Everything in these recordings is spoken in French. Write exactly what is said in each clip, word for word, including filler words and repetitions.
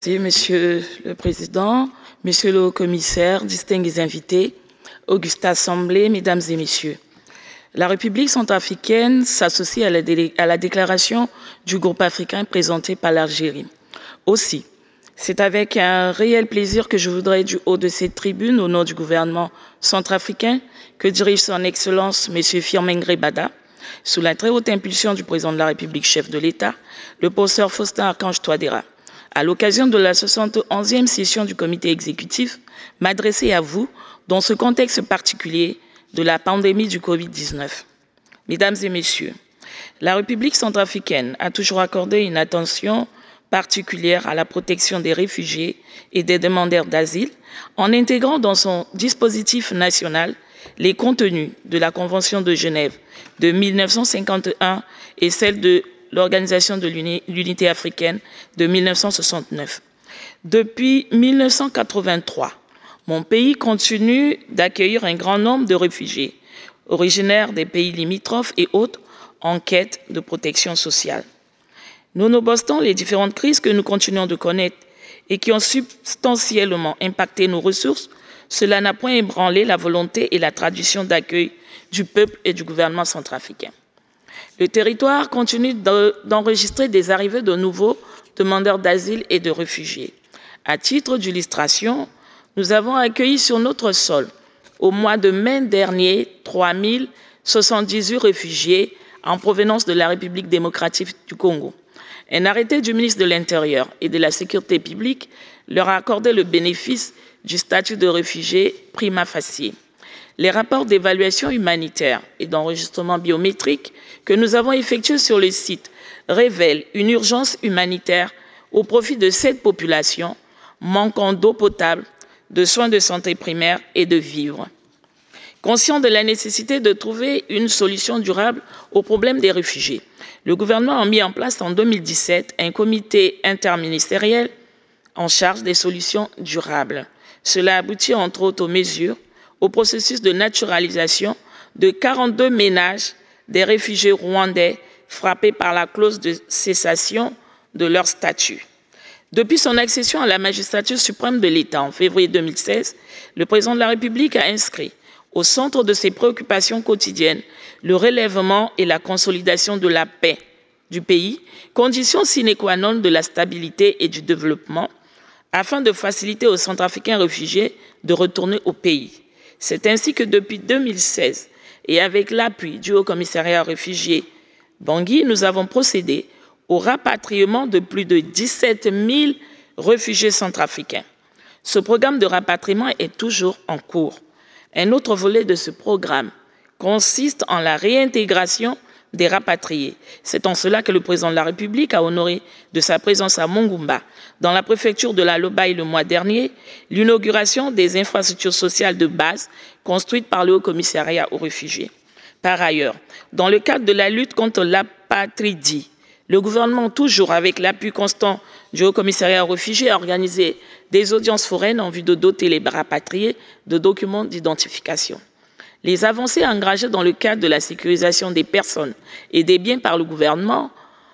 Merci, Monsieur le Président, Monsieur le Commissaire, distingués invités, Auguste Assemblée, Mesdames et Messieurs. La République centrafricaine s'associe à, à la déclaration du groupe africain présentée par l'Algérie. Aussi, c'est avec un réel plaisir que je voudrais, du haut de cette tribune, au nom du gouvernement centrafricain, que dirige son Excellence M. Firmin Bada, sous la très haute impulsion du président de la République, chef de l'État, le professeur Faustin Archange Touadéra, à l'occasion de la soixante et onzième session du comité exécutif, m'adresser à vous dans ce contexte particulier de la pandémie du Covid dix-neuf. Mesdames et Messieurs, la République centrafricaine a toujours accordé une attention particulière à la protection des réfugiés et des demandeurs d'asile en intégrant dans son dispositif national les contenus de la Convention de Genève de mille neuf cent cinquante et un et celle de l'Organisation de l'Unité africaine de mille neuf cent soixante-neuf. Depuis mille neuf cent quatre-vingt-trois, mon pays continue d'accueillir un grand nombre de réfugiés originaires des pays limitrophes et autres en quête de protection sociale. Nonobstant les différentes crises que nous continuons de connaître et qui ont substantiellement impacté nos ressources, cela n'a point ébranlé la volonté et la tradition d'accueil du peuple et du gouvernement centrafricain. Le territoire continue d'enregistrer des arrivées de nouveaux demandeurs d'asile et de réfugiés. À titre d'illustration, nous avons accueilli sur notre sol, au mois de mai dernier, trois mille soixante-dix-huit réfugiés en provenance de la République démocratique du Congo. Un arrêté du ministre de l'Intérieur et de la Sécurité publique leur a accordé le bénéfice du statut de réfugié prima facie. Les rapports d'évaluation humanitaire et d'enregistrement biométrique que nous avons effectués sur le site révèlent une urgence humanitaire au profit de cette population manquant d'eau potable, de soins de santé primaires et de vivres. Conscient de la nécessité de trouver une solution durable au problème des réfugiés, le gouvernement a mis en place en deux mille dix-sept un comité interministériel en charge des solutions durables. Cela aboutit entre autres aux mesures au processus de naturalisation de quarante-deux ménages des réfugiés rwandais frappés par la clause de cessation de leur statut. Depuis son accession à la magistrature suprême de l'État en février deux mille seize, le président de la République a inscrit au centre de ses préoccupations quotidiennes le relèvement et la consolidation de la paix du pays, condition sine qua non de la stabilité et du développement, afin de faciliter aux Centrafricains réfugiés de retourner au pays. C'est ainsi que depuis deux mille seize, et avec l'appui du Haut-Commissariat aux réfugiés Bangui, nous avons procédé au rapatriement de plus de dix-sept mille réfugiés centrafricains. Ce programme de rapatriement est toujours en cours. Un autre volet de ce programme consiste en la réintégration des rapatriés. C'est en cela que le président de la République a honoré de sa présence à Mongumba, dans la préfecture de la Lobaye le mois dernier, l'inauguration des infrastructures sociales de base construites par le Haut-Commissariat aux réfugiés. Par ailleurs, dans le cadre de la lutte contre l'apatridie, le gouvernement, toujours avec l'appui constant du Haut-Commissariat aux réfugiés, a organisé des audiences foraines en vue de doter les rapatriés de documents d'identification. Les avancées engagées dans le cadre de la sécurisation des personnes et des biens par le gouvernement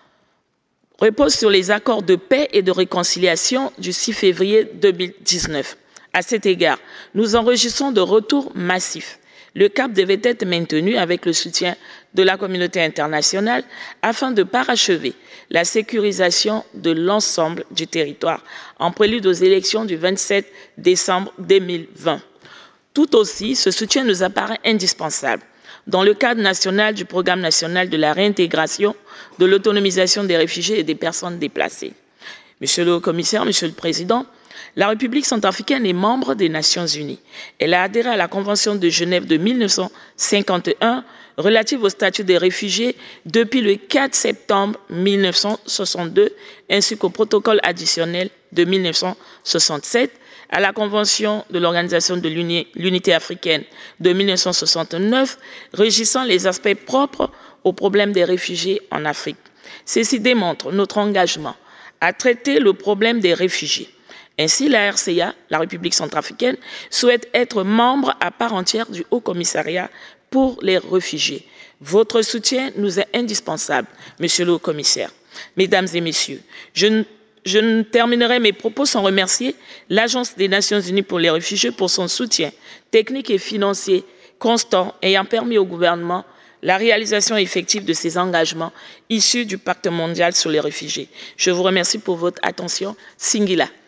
reposent sur les accords de paix et de réconciliation du six février deux mille dix-neuf. À cet égard, nous enregistrons de retours massifs. Le cap devait être maintenu avec le soutien de la communauté internationale afin de parachever la sécurisation de l'ensemble du territoire en prélude aux élections du vingt-sept décembre deux mille vingt. Tout aussi, ce soutien nous apparaît indispensable dans le cadre national du Programme national de la réintégration, de l'autonomisation des réfugiés et des personnes déplacées. Monsieur le Commissaire, Monsieur le Président, la République centrafricaine est membre des Nations unies. Elle a adhéré à la Convention de Genève de mille neuf cent cinquante et un relative au statut des réfugiés depuis le quatre septembre mille neuf cent soixante-deux, ainsi qu'au protocole additionnel de mille neuf cent soixante-sept, à la Convention de l'Organisation de l'Unité africaine de mille neuf cent soixante-neuf, régissant les aspects propres aux problèmes des réfugiés en Afrique. Ceci démontre notre engagement à traiter le problème des réfugiés. Ainsi, la R C A, la République centrafricaine, souhaite être membre à part entière du Haut-Commissariat pour les réfugiés. Votre soutien nous est indispensable, Monsieur le Haut-Commissaire. Mesdames et Messieurs, je, je ne terminerai mes propos sans remercier l'Agence des Nations Unies pour les réfugiés pour son soutien technique et financier constant ayant permis au gouvernement la réalisation effective de ces engagements issus du Pacte mondial sur les réfugiés. Je vous remercie pour votre attention. Singila.